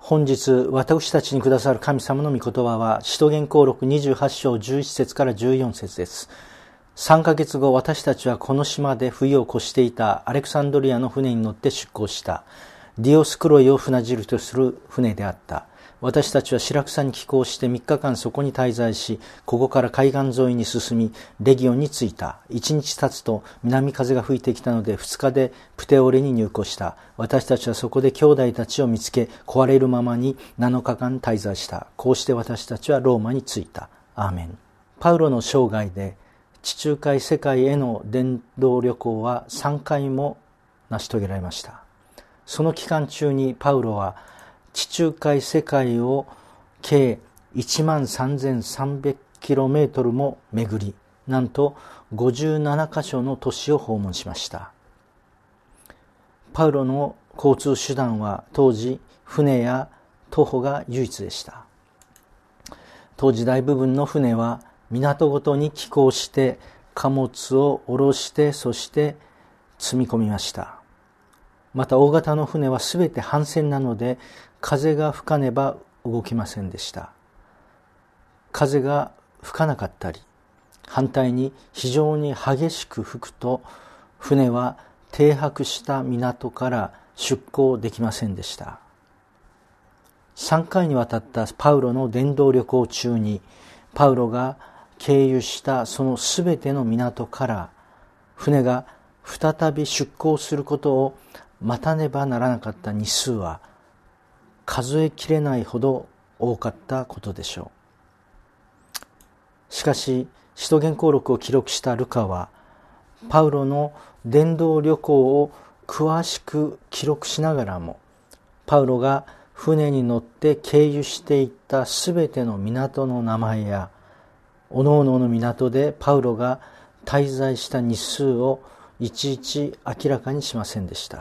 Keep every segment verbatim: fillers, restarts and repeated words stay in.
本日私たちにくださる神様の御言葉は使徒言行録にじゅうはち章じゅういち節からじゅうよん節です。さんかげつご、私たちはこの島で冬を越していたアレクサンドリアの船に乗って出港した。ディオスクロイを船汁とする船であった。私たちはシラクサに寄港してみっかかんそこに滞在し、ここから海岸沿いに進み、レギオンに着いた。一日経つと南風が吹いてきたので、二日でプテオレに入港した。私たちはそこで兄弟たちを見つけ、壊れるままになのかかん滞在した。こうして私たちはローマに着いた。アーメン。パウロの生涯で、地中海世界への伝道旅行はさんかいも成し遂げられました。その期間中にパウロは、地中海世界を計 いちまんさんぜんさんびゃくキロメートル も巡り、なんとごじゅうななかしょの都市を訪問しました。パウロの交通手段は当時船や徒歩が唯一でした。当時大部分の船は港ごとに寄港して貨物を下ろしてそして積み込みました。また大型の船はすべて帆船なので風が吹かねば動きませんでした。風が吹かなかったり、反対に非常に激しく吹くと船は停泊した港から出港できませんでした。さんかいにわたったパウロの伝道旅行中に、パウロが経由したそのすべての港から船が再び出港することを待たねばならなかった日数は数えきれないほど多かったことでしょう。しかし使徒言行録を記録したルカはパウロの伝道旅行を詳しく記録しながらも、パウロが船に乗って経由していったすべての港の名前やおのおのの港でパウロが滞在した日数をいちいち明らかにしませんでした。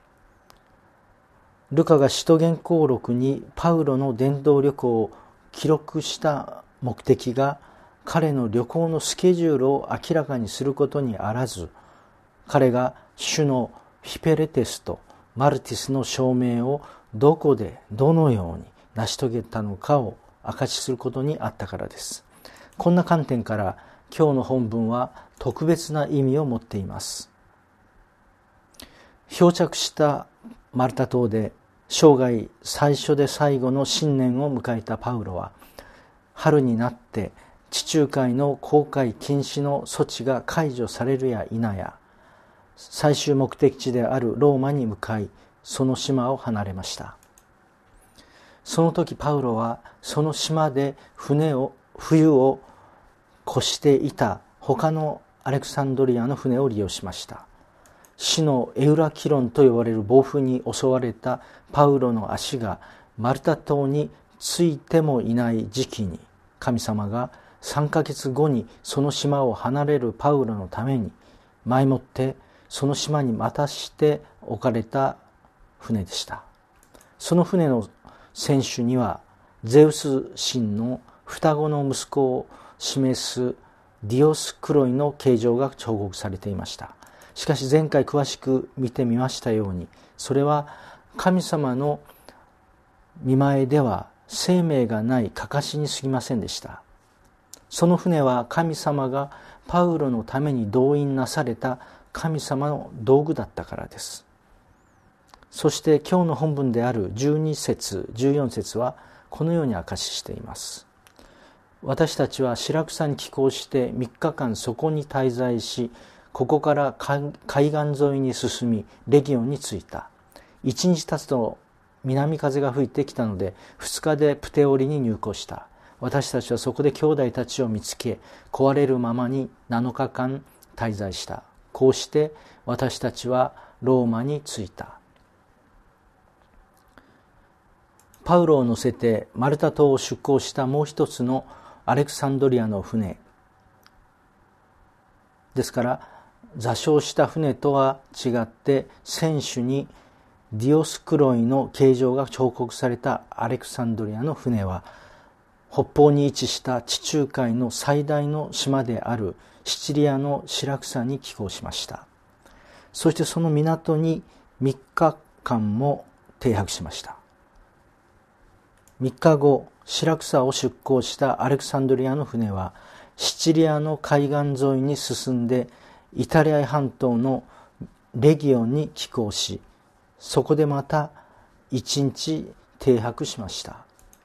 ルカが使徒言行録にパウロの伝道旅行を記録した目的が彼の旅行のスケジュールを明らかにすることにあらず、彼が主のヒペレテスとマルティスの証明をどこでどのように成し遂げたのかを証しすることにあったからです。こんな観点から今日の本文は特別な意味を持っています。漂着したマルタ島で生涯最初で最後の新年を迎えたパウロは、春になって地中海の航海禁止の措置が解除されるや否や、最終目的地であるローマに向かい、その島を離れました。その時パウロはその島で船を冬を越していた他のアレクサンドリアの船を利用しました。死のエウラキロンと呼ばれる暴風に襲われたパウロの足がマルタ島についてもいない時期に、神様がさんかげつごにその島を離れるパウロのために前もってその島に待たして置かれた船でした。その船の船首にはゼウス神の双子の息子を示すディオスクロイの形状が彫刻されていました。しかし前回詳しく見てみましたように、それは神様の見前では生命がない証に過ぎませんでした。その船は神様がパウロのために動員なされた神様の道具だったからです。そして今日の本文であるじゅうに節、じゅうよん節はこのように証ししています。私たちはシラクサに寄港してみっかかんそこに滞在し、ここから海岸沿いに進みレギオンに着いた。一日経つと南風が吹いてきたので二日でプテオリに入港した。私たちはそこで兄弟たちを見つけ、壊れるままになのかかん滞在した。こうして私たちはローマに着いた。パウロを乗せてマルタ島を出港したもう一つのアレクサンドリアの船ですから、座礁した船とは違って船首にディオスクロイの形状が彫刻されたアレクサンドリアの船は、北方に位置した地中海の最大の島であるシチリアのシラクサに寄港しました。そしてその港にみっかかんも停泊しました。 みっかご、シラクサを出港したアレクサンドリアの船はシチリアの海岸沿いに進んでイタリア半島のレギオンに寄港し、そこでまた一日停泊しました。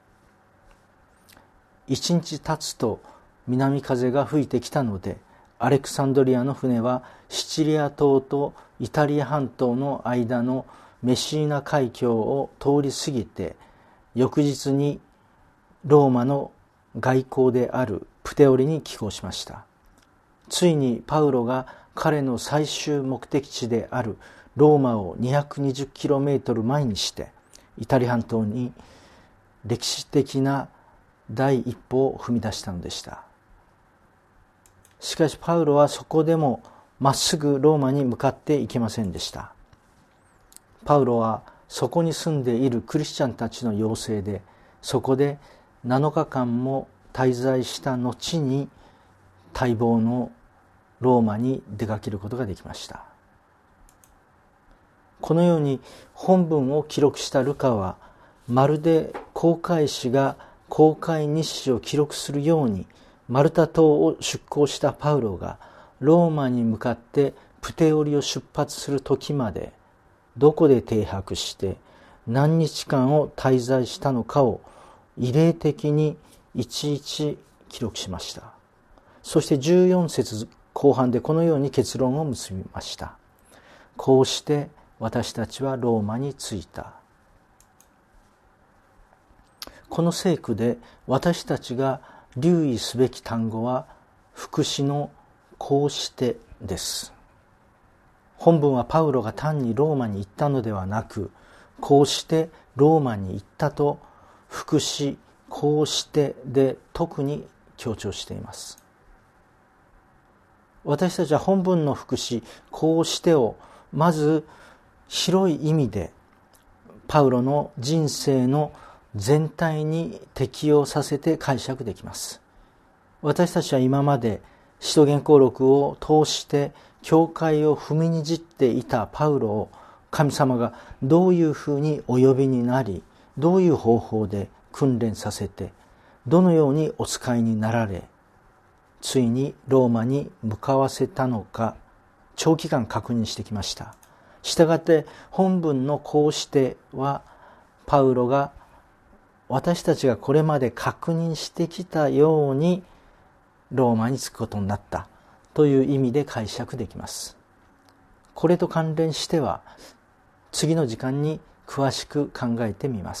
一日経つと南風が吹いてきたので、アレクサンドリアの船はシチリア島とイタリア半島の間のメシーナ海峡を通り過ぎて、翌日にローマの外港であるプテオリに寄港しました。ついにパウロが彼の最終目的地であるローマを にひゃくにじゅっキロメートル 前にしてイタリア半島に歴史的な第一歩を踏み出したのでした。しかしパウロはそこでもまっすぐローマに向かっていけませんでした。パウロはそこに住んでいるクリスチャンたちの要請で、そこでなのかかんも滞在した後に待望のローマに出かけることができました。このように本文を記録したルカは、まるで航海士が航海日誌を記録するように、マルタ島を出港したパウロがローマに向かってプテオリを出発する時までどこで停泊して何日間を滞在したのかを異例的にいちいち記録しました。そしてじゅうよん節後半でこのように結論を結びました。こうして私たちはローマに着いた。この聖句で私たちが留意すべき単語は副詞のこうしてです。本文はパウロが単にローマに行ったのではなく、こうしてローマに行ったと副詞こうしてで特に強調しています。私たちは本文の副詞こうしてをまず広い意味でパウロの人生の全体に適用させて解釈できます。私たちは今まで使徒言行録を通して教会を踏みにじっていたパウロを神様がどういうふうにお呼びになり、どういう方法で訓練させて、どのようにお使いになられ、ついにローマに向かわせたのか、長期間確認してきました。したがって本文のこうしては、パウロが私たちがこれまで確認してきたようにローマに着くことになったという意味で解釈できます。これと関連しては次の時間に詳しく考えてみます。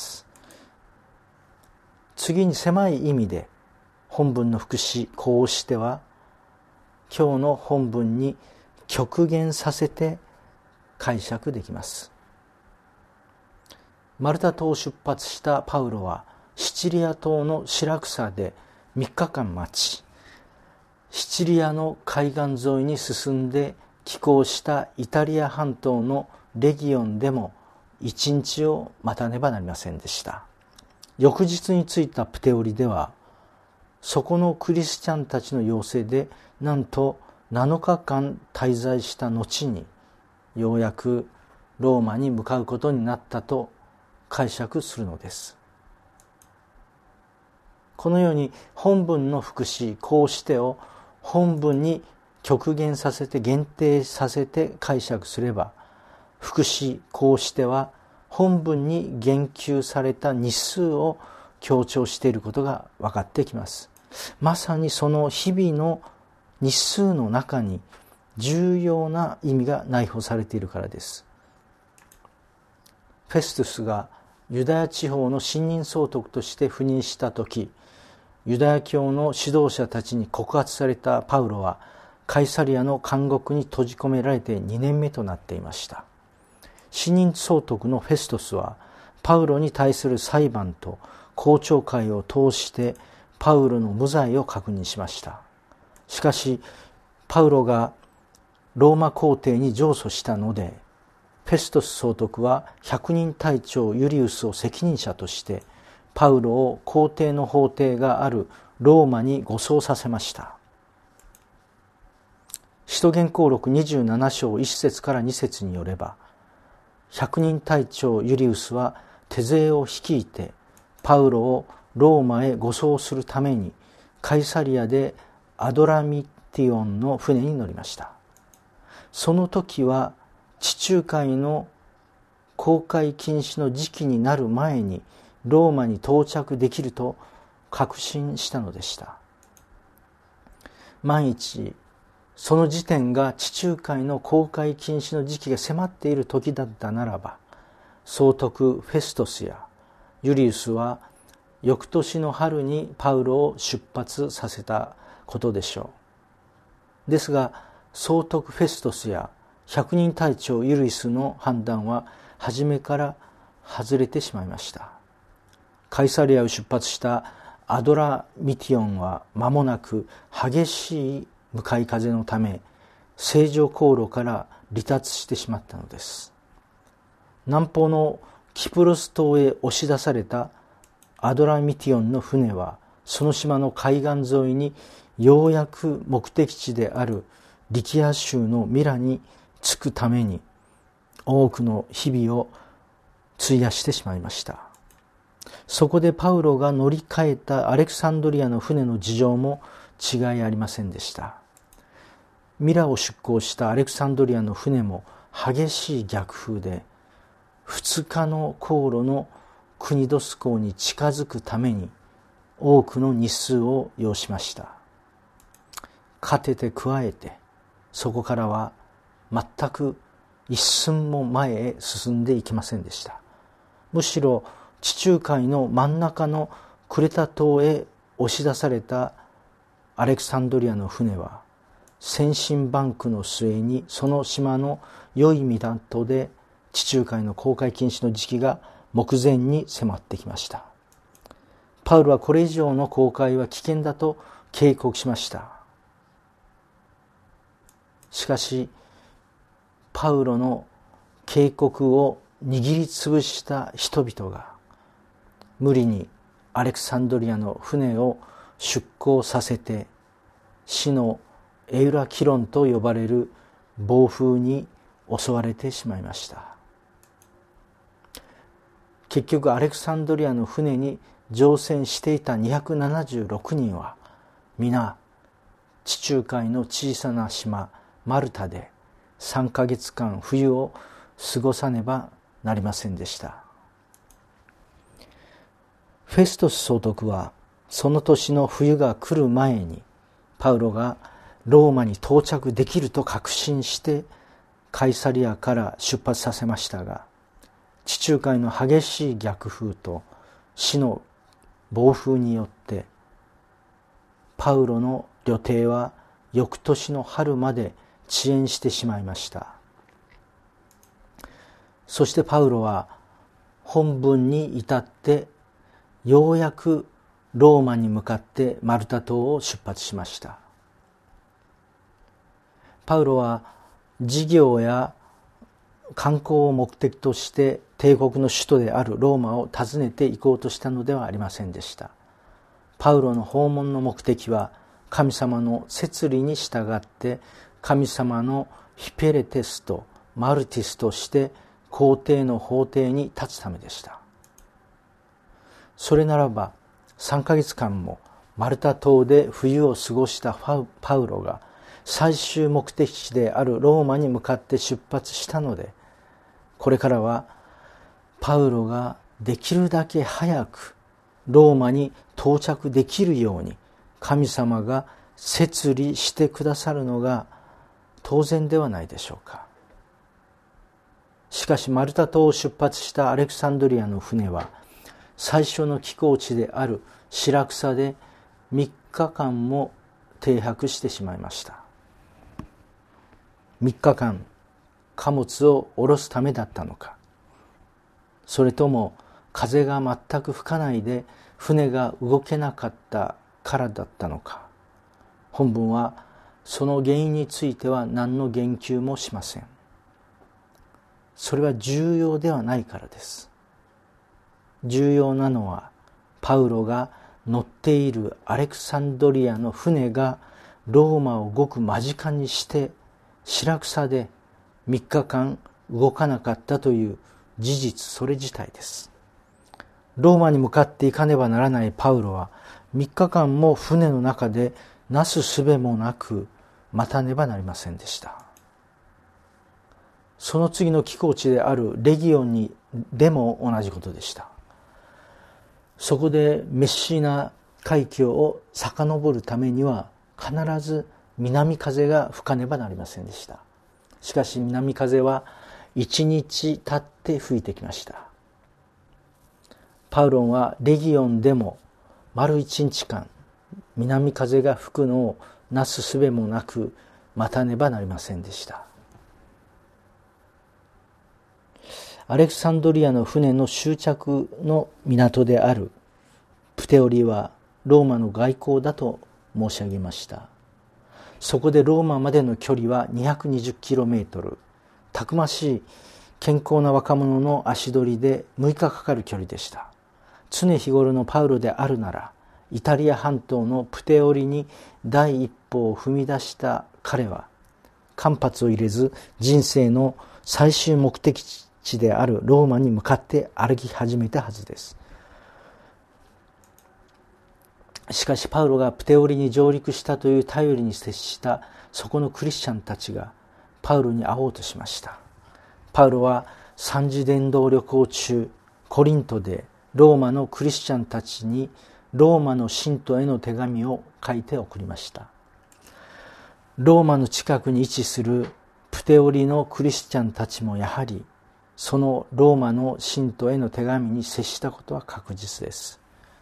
次に狭い意味で本文の副詞こうしては今日の本文に極限させて解釈できます。マルタ島を出発したパウロはシチリア島のシラクサでみっかかん待ち、シチリアの海岸沿いに進んで寄港したイタリア半島のレギオンでも一日を待たねばなりませんでした。翌日に着いたプテオリでは、そこのクリスチャンたちの要請でなんとなのかかん滞在した後にようやくローマに向かうことになったと解釈するのです。このように本文の副詞こうしてを本文に極限させて限定させて解釈すれば、副詞こうしては本文に言及された日数を強調していることが分かってきます。まさにその日々の日数の中に重要な意味が内包されているからです。フェストゥスがユダヤ地方の信任総督として赴任したとき、ユダヤ教の指導者たちに告発されたパウロはカイサリアの監獄に閉じ込められてにねんめとなっていました。信任総督のフェストスはパウロに対する裁判と公聴会を通してパウロの無罪を確認しました。しかしパウロがローマ皇帝に上訴したので、フェストス総督は百人隊長ユリウスを責任者としてパウロを皇帝の法廷があるローマに護送させました。使徒言行録にじゅうなな章いち節からに節によれば、百人隊長ユリウスは手勢を率いてパウロをローマへ護送するためにカイサリアでアドラミティオンの船に乗りました。その時は地中海の航海禁止の時期になる前にローマに到着できると確信したのでした。万一その時点が地中海の航海禁止の時期が迫っている時だったならば、総督フェストスやユリウスは翌年の春にパウロを出発させたことでしょう。ですが総督フェストスや百人隊長ユリウスの判断は初めから外れてしまいました。カイサリアを出発したアドラミティオンは間もなく激しい向かい風のため正常航路から離脱してしまったのです。南方のキプロス島へ押し出されたアドラミティオンの船はその島の海岸沿いにようやく目的地であるリキア州のミラに着くために多くの日々を費やしてしまいました。そこでパウロが乗り換えたアレクサンドリアの船の事情も違いありませんでした。ミラを出港したアレクサンドリアの船も激しい逆風でふつかの航路のクニドス港に近づくために多くの日数を要しました。かてて加えてそこからは全く一寸も前へ進んでいきませんでした。むしろ地中海の真ん中のクレタ島へ押し出されたアレクサンドリアの船は先進バンクの末にその島の良い港で地中海の航海禁止の時期が目前に迫ってきました。パウロはこれ以上の航海は危険だと警告しました。しかしパウロの警告を握りつぶした人々が無理にアレクサンドリアの船を出港させて死のエウラキロンと呼ばれる暴風に襲われてしまいました。結局アレクサンドリアの船に乗船していたにひゃくななじゅうろくにんは皆地中海の小さな島マルタでさんかげつかん冬を過ごさねばなりませんでした。フェストス総督はその年の冬が来る前にパウロがローマに到着できると確信してカイサリアから出発させましたが、地中海の激しい逆風と死の暴風によってパウロの旅程は翌年の春まで遅延してしまいました。そしてパウロは本文に至ってようやくローマに向かってマルタ島を出発しました。パウロは事業や観光を目的として帝国の首都であるローマを訪ねて行こうとしたのではありませんでした。パウロの訪問の目的は神様の摂理に従って神様のヒペレテスとマルティスとして皇帝の法廷に立つためでした。それならばさんかげつかんもマルタ島で冬を過ごしたパウロが最終目的地であるローマに向かって出発したので、これからはパウロができるだけ早くローマに到着できるように神様が摂理してくださるのが当然ではないでしょうか。しかしマルタ島を出発したアレクサンドリアの船は最初の寄港地であるシラクサでみっかかんも停泊してしまいました。みっかかん貨物を下ろすためだったのか、それとも風が全く吹かないで船が動けなかったからだったのか、本文はその原因については何の言及もしません。それは重要ではないからです。重要なのはパウロが乗っているアレクサンドリアの船がローマをごく間近にしてシラクサでみっかかん動かなかったという事実それ自体です。 ローマに向かって行かねばならないパウロはみっかかんも船の中でなすすべもなく待たねばなりませんでした。その次の寄港地であるレギオンにでも同じことでした。そこでメッシーナ海峡を遡るためには必ず南風が吹かねばなりませんでした。しかし南風は一日経って吹いてきました。パウロはレギオンでも丸一日間南風が吹くのをなすすべもなく待たねばなりませんでした。アレクサンドリアの船の終着の港であるプテオリはローマの外港だと申し上げました。そこでローマまでの距離はにひゃくにじゅっキロメートル、たくましい健康な若者の足取りでむいかかかる距離でした。常日頃のパウロであるなら、イタリア半島のプテオリに第一歩を踏み出した彼は、間髪を入れず人生の最終目的地であるローマに向かって歩き始めたはずです。しかしパウロがプテオリに上陸したという頼りに接したそこのクリスチャンたちがパウロに会おうとしました。パウロは三次伝道旅行中、コリントでローマのクリスチャンたちにローマの信徒への手紙を書いて送りました。ローマの近くに位置するプテオリのクリスチャンたちもやはりそのローマの信徒への手紙に接したことは確実です。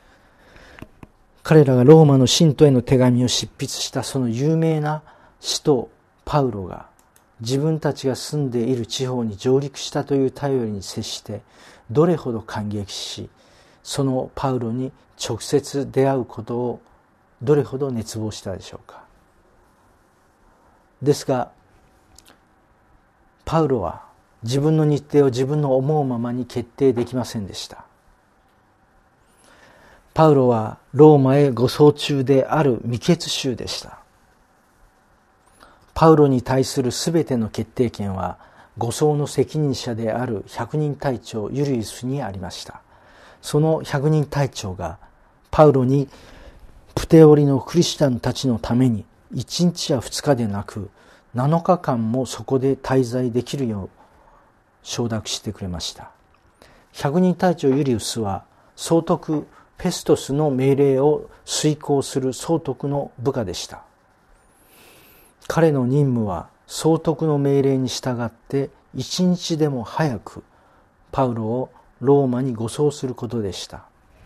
彼らがローマの信徒への手紙を執筆したその有名な使徒パウロが自分たちが住んでいる地方に上陸したという頼りに接してどれほど感激し、そのパウロに直接出会うことをどれほど熱望したでしょうか。ですがパウロは自分の日程を自分の思うままに決定できませんでした。パウロはローマへ護送中である未決囚でした。パウロに対するすべての決定権は護送の責任者である百人隊長ユリウスにありました。その百人隊長がパウロにプテオリのクリスチャンたちのために一日や二日でなくなのかかんもそこで滞在できるよう承諾してくれました。百人隊長ユリウスは総督フェストスの命令を遂行する総督の部下でした。彼の任務は総督の命令に従って一日でも早くパウロをローマに護送することでした。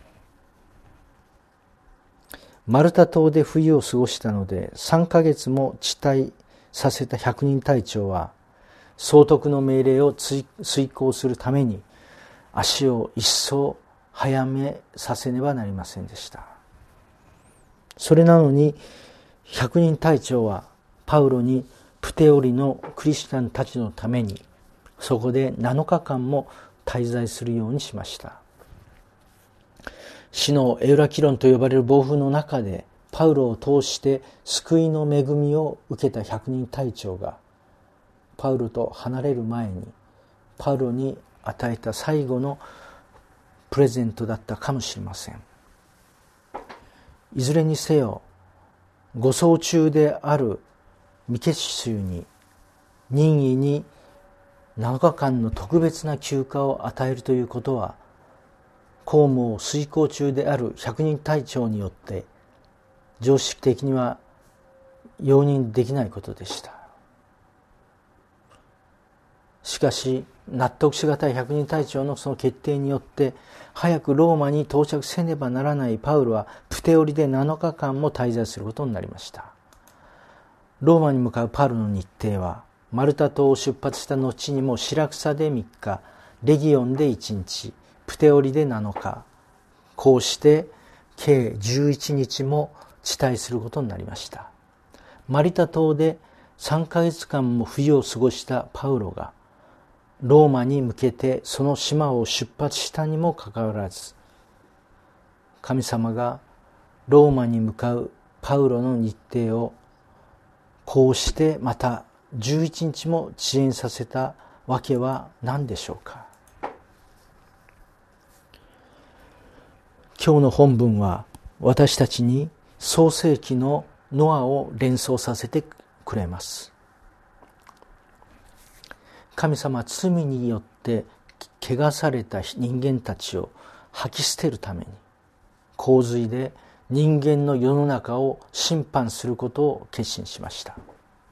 マルタ島で冬を過ごしたのでさんかげつも遅滞させた百人隊長は総督の命令を遂行するために足を一層早めさせねばなりませんでした。それなのに百人隊長はパウロにプテオリのクリスチャンたちのためにそこでなのかかんも滞在するようにしました。死のエウラキロンと呼ばれる暴風の中でパウロを通して救いの恵みを受けた百人隊長がパウロと離れる前にパウロに与えた最後のプレゼントだったかもしれません。いずれにせよ護送中である未決囚に任意になのかかんの特別な休暇を与えるということは公務を遂行中である百人隊長によって常識的には容認できないことでした。しかし納得しがたい百人隊長のその決定によって早くローマに到着せねばならないパウロはプテオリでなのかかんも滞在することになりました。ローマに向かうパウロの日程はマルタ島を出発した後にもシラクサでみっか、レギオンでいちにち、プテオリでなのか、こうして計じゅういちにちも遅滞することになりました。マリタ島でさんかげつかんも冬を過ごしたパウロがローマに向けてその島を出発したにもかかわらず、神様がローマに向かうパウロの日程をこうしてまたじゅういちにちも遅延させたわけは何でしょうか。 今日の本文は私たちに創世記のノアを連想させてくれます。神様は罪によって汚された人間たちを吐き捨てるために洪水で人間の世の中を審判することを決心しました。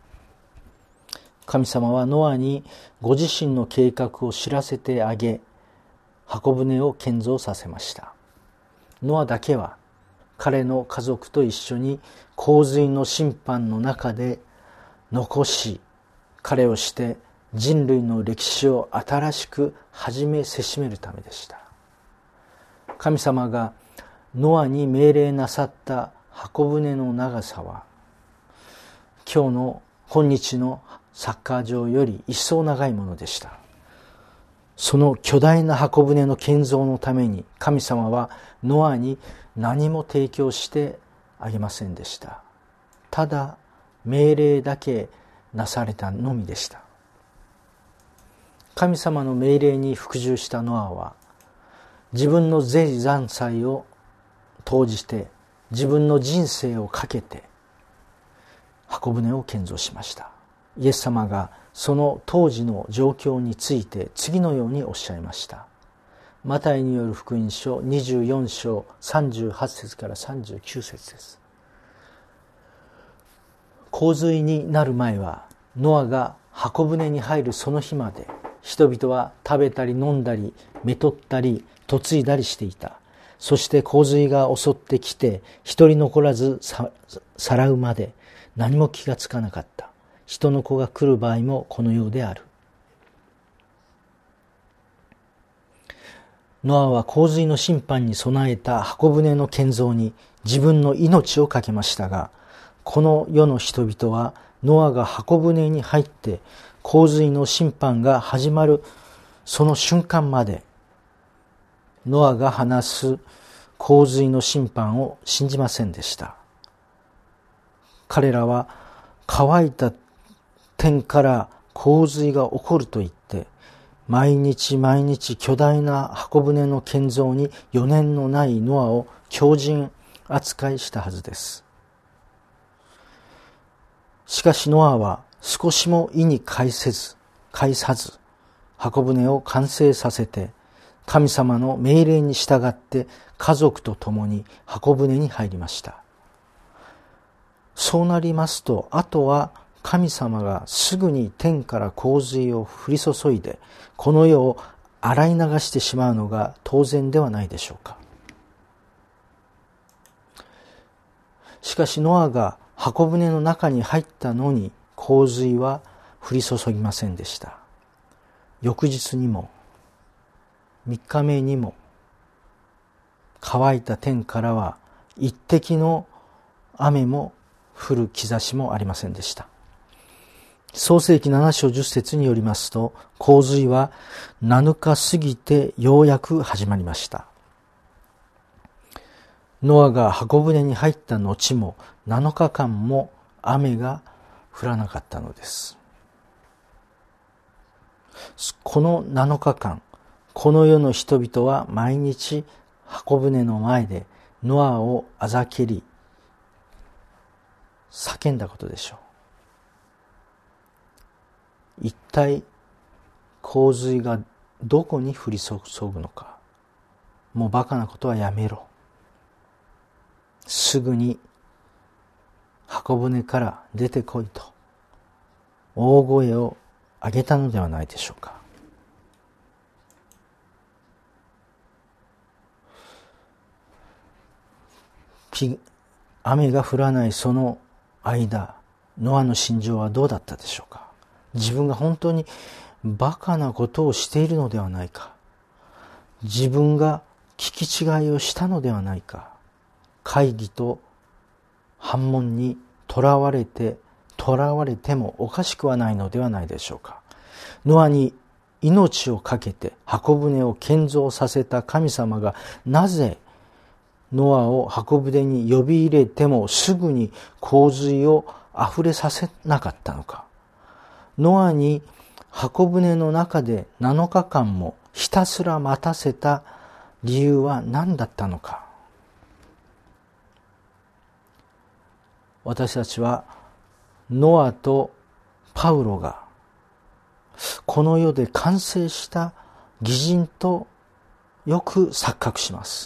神様はノアにご自身の計画を知らせてあげ、箱舟を建造させました。ノアだけは彼の家族と一緒に洪水の審判の中で残し、彼をして人類の歴史を新しく始めせしめるためでした。神様がノアに命令なさった箱舟の長さは、今日の今日のサッカー場より一層長いものでした。その巨大な箱舟の建造のために神様はノアに何も提供してあげませんでした。ただ命令だけなされたのみでした。神様の命令に服従したノアは自分の全財産を投じて自分の人生をかけて箱舟を建造しました。イエス様がその当時の状況について次のようにおっしゃいました。マタイによる福音書にじゅうよん章さんじゅうはち節からさんじゅうきゅう節です。洪水になる前はノアが箱舟に入るその日まで人々は食べたり飲んだりめとったり嫁いだりしていた。そして洪水が襲ってきて一人残らずさらうまで何も気がつかなかった。人の子が来る場合もこのようである。ノアは洪水の審判に備えた箱舟の建造に自分の命を懸けましたが、この世の人々はノアが箱舟に入って洪水の審判が始まるその瞬間までノアが話す洪水の審判を信じませんでした。彼らは乾いた天から洪水が起こると言って毎日毎日巨大な箱舟の建造に余念のないノアを狂人扱いしたはずです。しかしノアは少しも意に介せず介さず箱舟を完成させて神様の命令に従って家族と共に箱舟に入りました。そうなりますと、あとは神様がすぐに天から洪水を降り注いでこの世を洗い流してしまうのが当然ではないでしょうか。しかしノアが箱舟の中に入ったのに洪水は降り注ぎませんでした。翌日にも三日目にも乾いた天からは一滴の雨も降る兆しもありませんでした。創世記なな章じゅっ節によりますと、洪水はなのか過ぎてようやく始まりました。ノアが箱舟に入った後もなのかかんも雨が降らなかったのです。このなのかかん、この世の人々は毎日箱舟の前でノアをあざけり叫んだことでしょう。一体洪水がどこに降り注ぐのか。もうバカなことはやめろ。すぐに箱舟から出てこいと大声を上げたのではないでしょうか。雨が降らないその間、ノアの心情はどうだったでしょうか。自分が本当にバカなことをしているのではないか。自分が聞き違いをしたのではないか。会議と反問にとらわれて、とらわれてもおかしくはないのではないでしょうか。ノアに命を懸けて箱舟を建造させた神様がなぜノアを箱舟に呼び入れてもすぐに洪水をあふれさせなかったのか。ノアに箱舟の中でなのかかんもひたすら待たせた理由は何だったのか。 私たちはノアとパウロがこの世で完成した義人とよく錯覚します。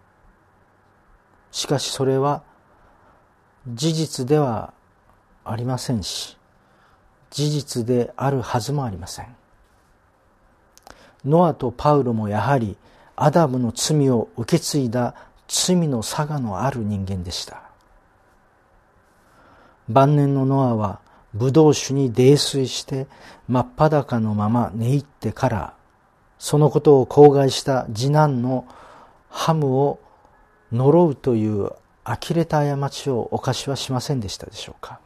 しかしそれは事実ではありませんし、事実であるはずもありません。ノアとパウロもやはりアダムの罪を受け継いだ罪のさがのある人間でした。晩年のノアはブドウ酒に泥酔して真っ裸のまま寝入ってから、そのことを口外した次男のハムを呪うという呆れた過ちを犯しはしませんでしたでしょうか。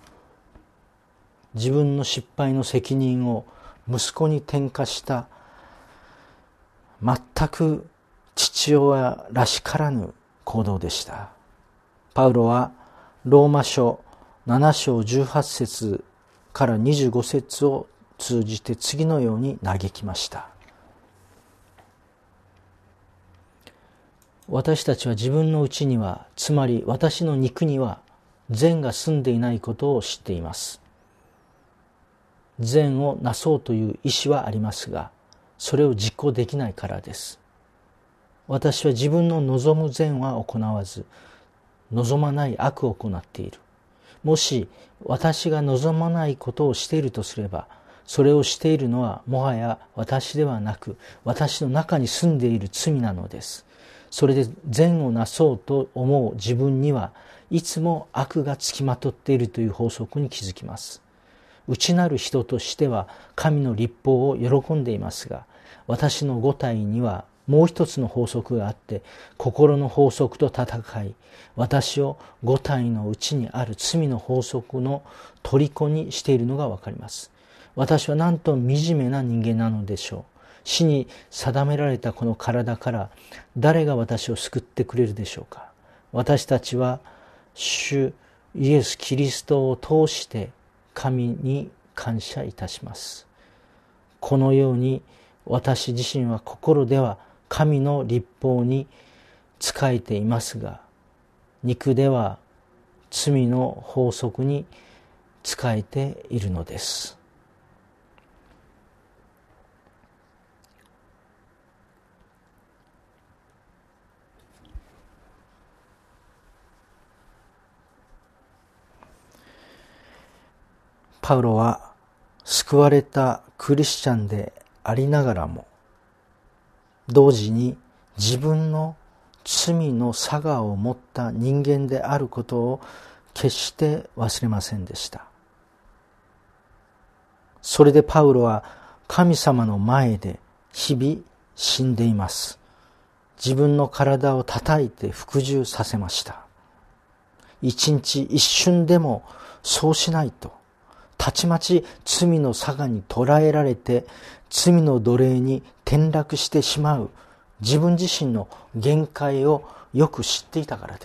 自分の失敗の責任を息子に転嫁した全く父親らしからぬ行動でした。パウロはローマ書なな章じゅうはち節からにじゅうご節を通じて次のように嘆きました。私たちは自分のうちには、つまり私の肉には善が住んでいないことを知っています。善をなそうという意志はありますが、それを実行できないからです。私は自分の望む善は行わず、望まない悪を行っている。もし私が望まないことをしているとすれば、それをしているのはもはや私ではなく、私の中に住んでいる罪なのです。それで善をなそうと思う自分にはいつも悪がつきまとっているという法則に気づきます。内なる人としては神の律法を喜んでいますが、私の五体にはもう一つの法則があって、心の法則と戦い、私を五体のうちにある罪の法則の虜にしているのがわかります。私はなんと惨めな人間なのでしょう。死に定められたこの体から誰が私を救ってくれるでしょうか。私たちは主イエス・キリストを通して神に感謝いたします。このように私自身は心では神の律法に仕えていますが、肉では罪の法則に仕えているのです。パウロは救われたクリスチャンでありながらも、同時に自分の罪のさがを持った人間であることを決して忘れませんでした。それでパウロは神様の前で日々死んでいます。自分の体を叩いて服従させました。一日一瞬でもそうしないと、たちまち罪のさがに捕らえられて罪の奴隷に転落してしまう自分自身の限界をよく知っていたからです。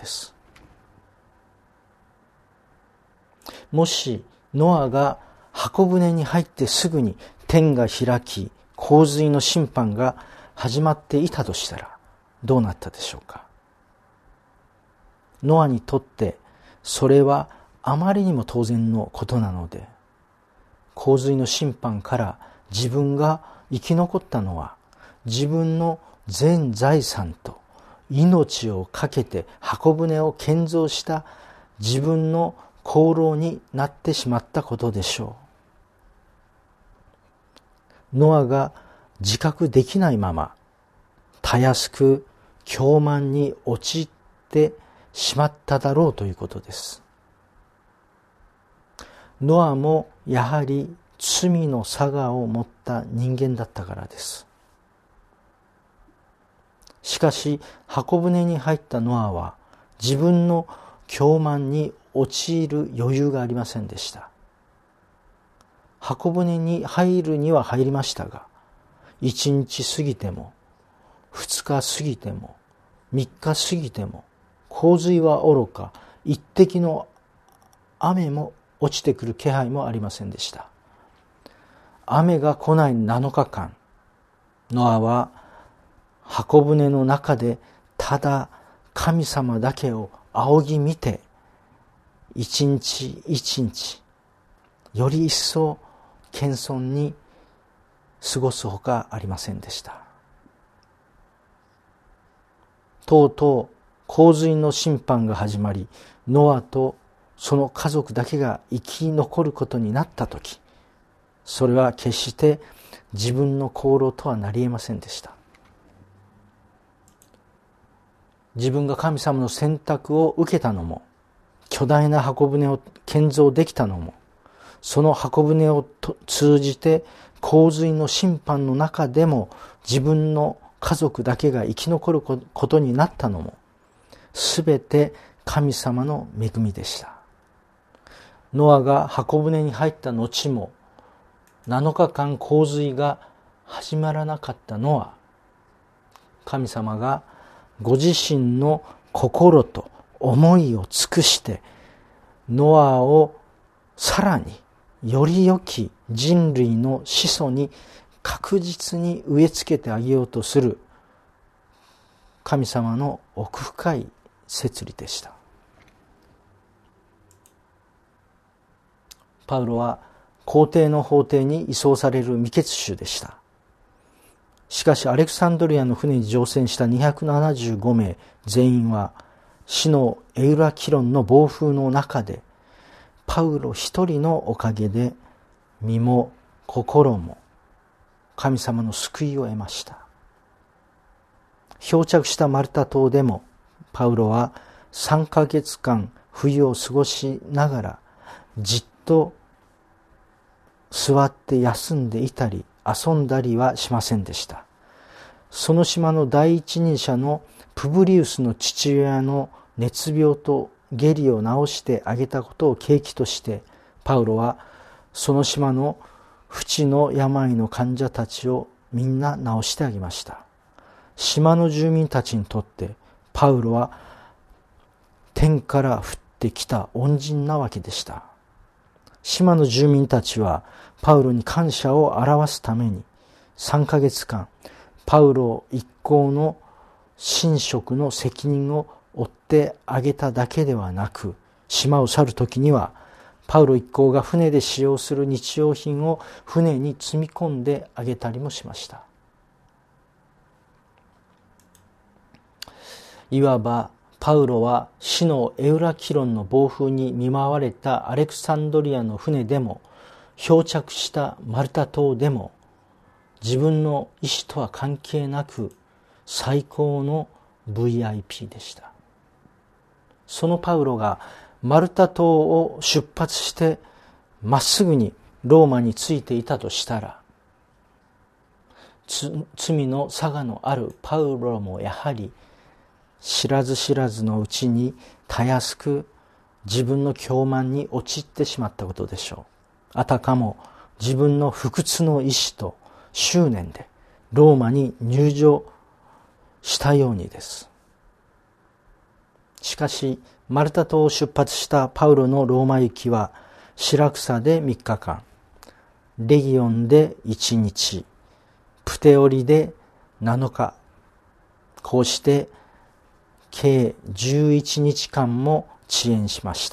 もしノアが箱舟に入ってすぐに天が開き洪水の審判が始まっていたとしたらどうなったでしょうか。ノアにとってそれはあまりにも当然のことなので、洪水の審判から自分が生き残ったのは自分の全財産と命をかけて箱舟を建造した自分の功労になってしまったことでしょう。ノアが自覚できないままたやすく狂慢に陥ってしまっただろうということです。ノアもやはり罪のさがを持った人間だったからです。しかし箱舟に入ったノアは自分の狂慢に陥る余裕がありませんでした。箱舟に入るには入りましたが、一日過ぎても二日過ぎても三日過ぎても洪水はおろか一滴の雨も落ちてくる気配もありませんでした。雨が来ないなのかかん、ノアは箱舟の中でただ神様だけを仰ぎ見て一日一日より一層謙遜に過ごすほかありませんでした。とうとう洪水の審判が始まり、ノアとその家族だけが生き残ることになったとき、それは決して自分の功労とはなり得ませんでした。自分が神様の選択を受けたのも、巨大な箱舟を建造できたのも、その箱舟を通じて洪水の審判の中でも自分の家族だけが生き残ることになったのも、すべて神様の恵みでした。ノアが箱舟に入った後もなのかかん洪水が始まらなかったのは、神様がご自身の心と思いを尽くしてノアをさらにより良き人類の子孫に確実に植え付けてあげようとする神様の奥深い摂理でした。パウロは皇帝の法廷に移送される未決囚でした。しかしアレクサンドリアの船に乗船したにひゃくななじゅうごめい全員は死のエウラキロンの暴風の中でパウロ一人のおかげで身も心も神様の救いを得ました。漂着したマルタ島でもパウロはさんかげつかん冬を過ごしながらじっと座って休んでいたり遊んだりはしませんでした。その島の第一人者のプブリウスの父親の熱病と下痢を治してあげたことを契機としてパウロはその島の不治の病の患者たちをみんな治してあげました。島の住民たちにとってパウロは天から降ってきた恩人なわけでした。島の住民たちはパウロに感謝を表すためにさんかげつかんパウロ一行の寝食の責任を負ってあげただけではなく、島を去るときにはパウロ一行が船で使用する日用品を船に積み込んであげたりもしました。いわばパウロは死のエウラキロンの暴風に見舞われたアレクサンドリアの船でも漂着したマルタ島でも自分の意思とは関係なく最高の ブイアイピー でした。そのパウロがマルタ島を出発してまっすぐにローマに着いていたとしたら、罪の性のあるパウロもやはり知らず知らずのうちにたやすく自分の狂慢に陥ってしまったことでしょう。あたかも自分の不屈の意志と執念でローマに入城したようにです。しかしマルタ島を出発したパウロのローマ行きはシラクサでみっかかん、レギオンでいちにち、プテオリでなのか、こうして計じゅういちにちかんも遅延しました。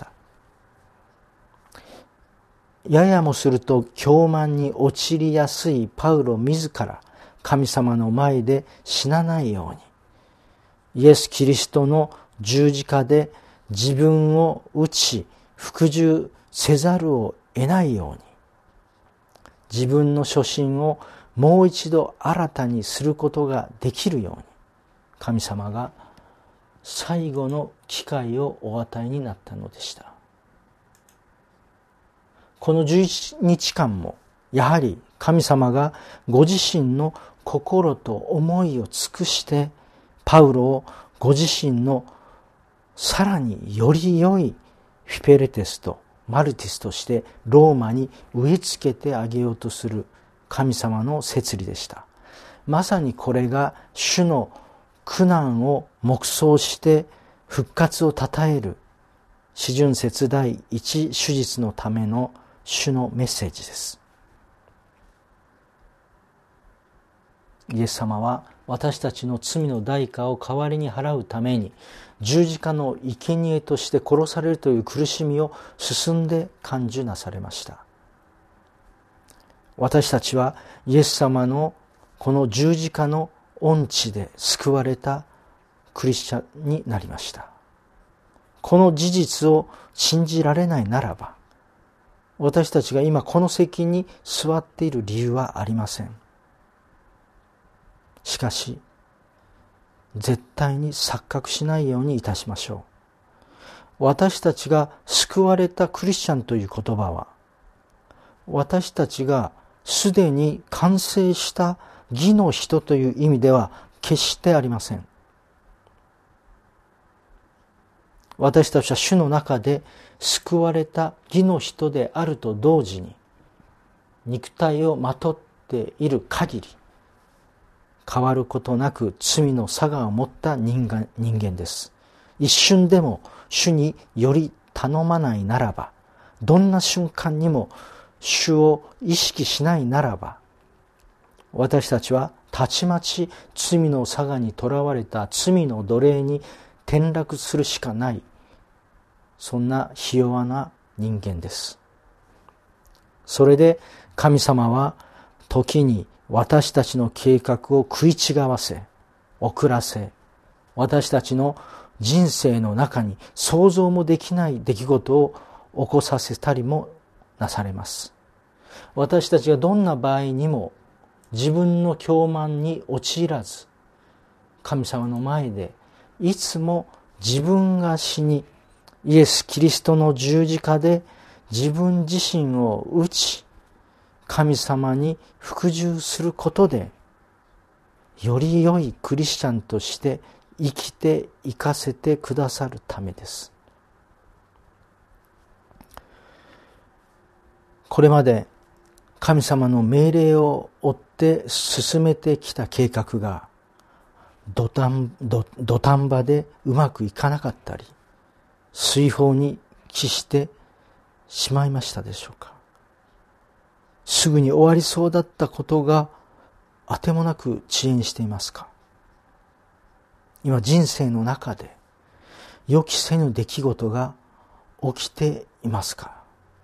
ややもすると狂慢に陥りやすいパウロ自ら神様の前で死なないように、イエス・キリストの十字架で自分を打ち服従せざるを得ないように、自分の初心をもう一度新たにすることができるように、神様が最後の機会をお与えになったのでした。このじゅういちにちかんもやはり神様がご自身の心と思いを尽くしてパウロをご自身のさらにより良いフィペレテスとマルティスとしてローマに植え付けてあげようとする神様の摂理でした。まさにこれが主の苦難を黙想して復活をたたえる四旬節第一手術のための主のメッセージです。イエス様は私たちの罪の代価を代わりに払うために十字架の生贄として殺されるという苦しみを進んで感受なされました。私たちはイエス様のこの十字架の恩地で救われたクリスチャンになりました。この事実を信じられないならば、私たちが今この席に座っている理由はありません。しかし、絶対に錯覚しないようにいたしましょう。私たちが救われたクリスチャンという言葉は、私たちがすでに完成した義の人という意味では決してありません。私たちは主の中で救われた義の人であると同時に、肉体をまとっている限り、変わることなく罪のさがを持った人間、人間です。一瞬でも主により頼まないならば、どんな瞬間にも主を意識しないならば、私たちはたちまち罪のさがにとらわれた罪の奴隷に転落するしかない、そんなひ弱な人間です。それで神様は時に私たちの計画を食い違わせ、遅らせ、私たちの人生の中に想像もできない出来事を起こさせたりもなされます。私たちがどんな場合にも自分の骄慢に陥らず、神様の前でいつも自分が死に、イエス・キリストの十字架で自分自身を打ち、神様に服従することで、より良いクリスチャンとして生きていかせてくださるためです。これまで神様の命令を追って進めてきた計画が土壇、土、土壇場でうまくいかなかったり、水泡に帰してしまいましたでしょうか。すぐに終わりそうだったことがあてもなく遅延していますか。今人生の中で予期せぬ出来事が起きていますか。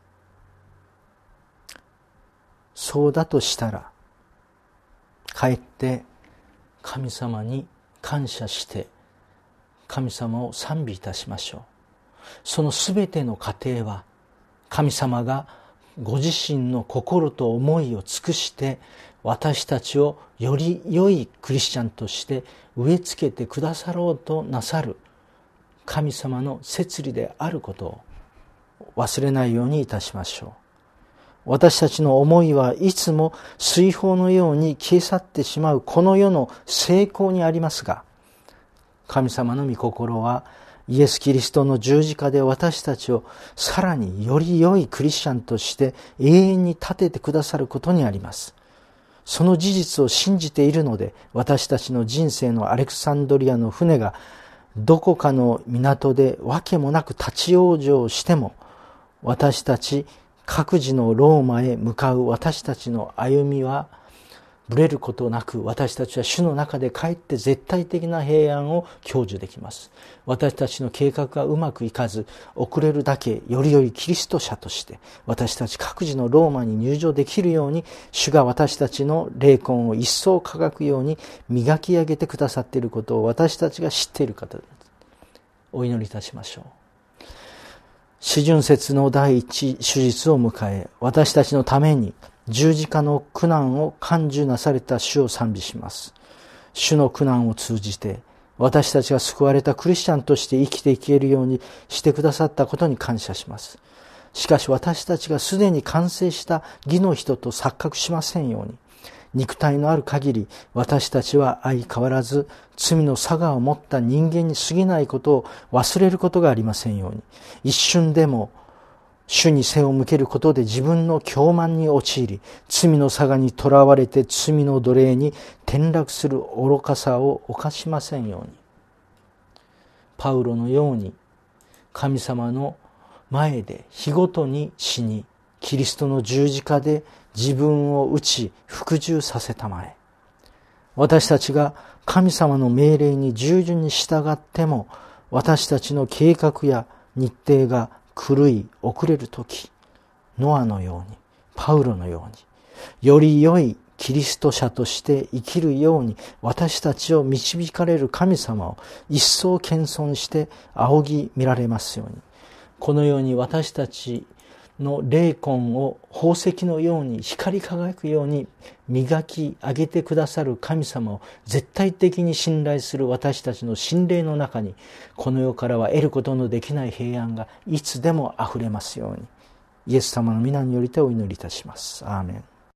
そうだとしたら、かえって神様に感謝して神様を賛美いたしましょう。そのすべての過程は神様がご自身の心と思いを尽くして私たちをより良いクリスチャンとして植え付けてくださろうとなさる神様の摂理であることを忘れないようにいたしましょう。私たちの思いはいつも水泡のように消え去ってしまうこの世の成功にありますが、神様の御心はイエス・キリストの十字架で私たちをさらにより良いクリスチャンとして永遠に立ててくださることにあります。その事実を信じているので、私たちの人生のアレクサンドリアの船がどこかの港でわけもなく立ち往生しても、私たち各自のローマへ向かう私たちの歩みはぶれることなく、私たちは主の中で帰って絶対的な平安を享受できます。私たちの計画がうまくいかず遅れるだけより良いキリスト者として私たち各自のローマに入場できるように、主が私たちの霊魂を一層輝くように磨き上げてくださっていることを私たちが知っている方です。お祈りいたしましょう。四旬節の第一手術を迎え、私たちのために十字架の苦難を感受なされた主を賛美します。主の苦難を通じて私たちが救われたクリスチャンとして生きていけるようにしてくださったことに感謝します。しかし私たちがすでに完成した義の人と錯覚しませんように、肉体のある限り私たちは相変わらず罪のさがを持った人間に過ぎないことを忘れることがありませんように、一瞬でも主に背を向けることで自分の骄慢に陥り、罪のさがにとらわれて罪の奴隷に転落する愚かさを犯しませんように、パウロのように神様の前で日ごとに死に、キリストの十字架で自分を打ち服従させたまえ、 私たちが神様の命令に従順に従っても、私たちの計画や日程が狂い遅れるとき、ノアのように、パウロのように、より良いキリスト者として生きるように私たちを導かれる神様を一層謙遜して仰ぎ見られますように、このように私たちの霊魂を宝石のように光り輝くように磨き上げてくださる神様を絶対的に信頼する私たちの心霊の中に、この世からは得ることのできない平安がいつでもあふれますように、イエス様の皆によりてお祈りいたします。アーメン。